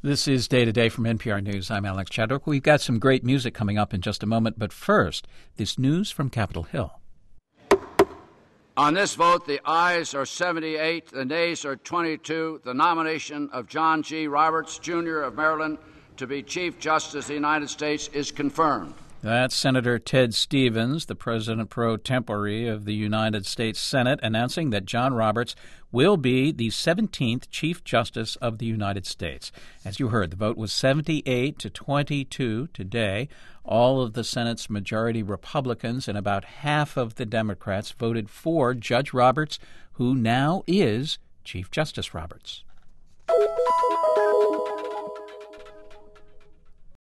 This is Day to Day from NPR News. I'm Alex Chadwick. We've got some great music coming up in just a moment, but first, this news from Capitol Hill. On this vote, the ayes are 78, the nays are 22. The nomination of John G. Roberts, Jr. of Maryland to be Chief Justice of the United States is confirmed. That's Senator Ted Stevens, the president pro tempore of the United States Senate, announcing that John Roberts will be the 17th Chief Justice of the United States. As you heard, the vote was 78 to 22 today. All of the Senate's majority Republicans and about half of the Democrats voted for Judge Roberts, who now is Chief Justice Roberts.